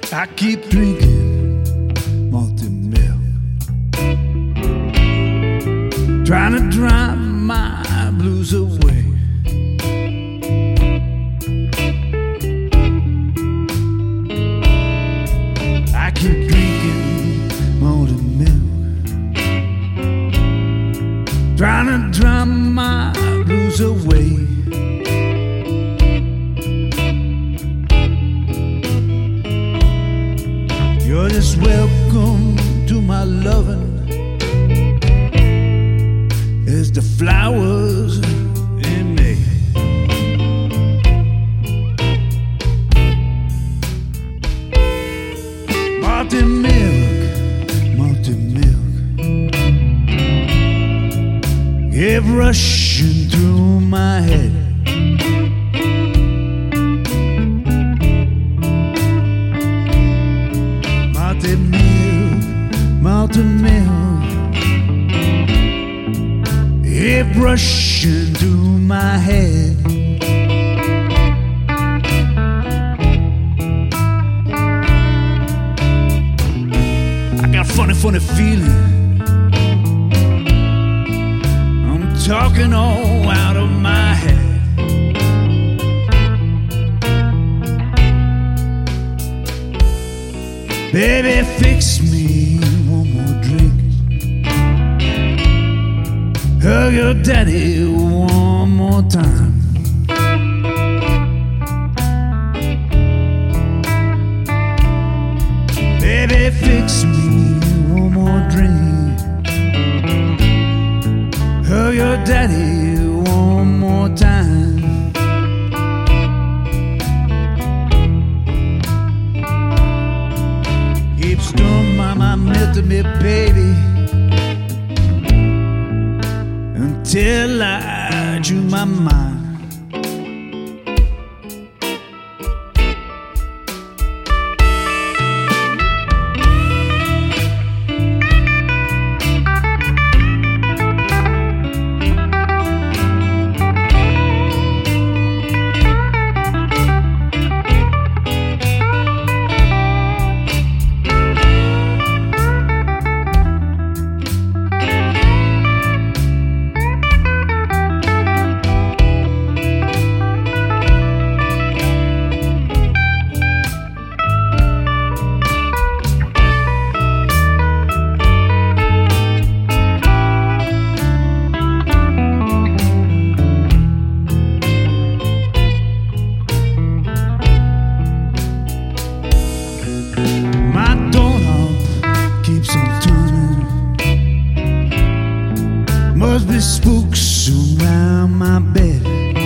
I keep drinking malted milk, trying to drive my blues away. I keep drinking malted milk, trying to drive my blues away. You're just welcome to my loving as the flowers in May. Malted milk, kept rushing through my head. Malted milk, kept rushing through my head. I got a funny feeling. I'm talking all out of my head. Baby, fix me one more drink. Hug your daddy one more time. Baby, fix me one more drink. Hug your daddy one more time. Keep stirring my milk to me, baby, until I drew my mind. Must be spooks around my bed.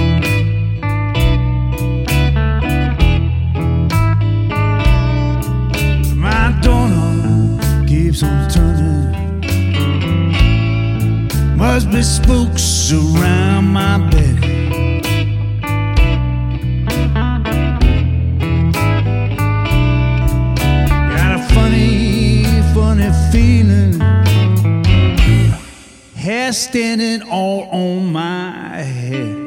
My doorknob keeps on turning. Must be spooks around my bed. Got a funny feeling. Hair standing all on my head.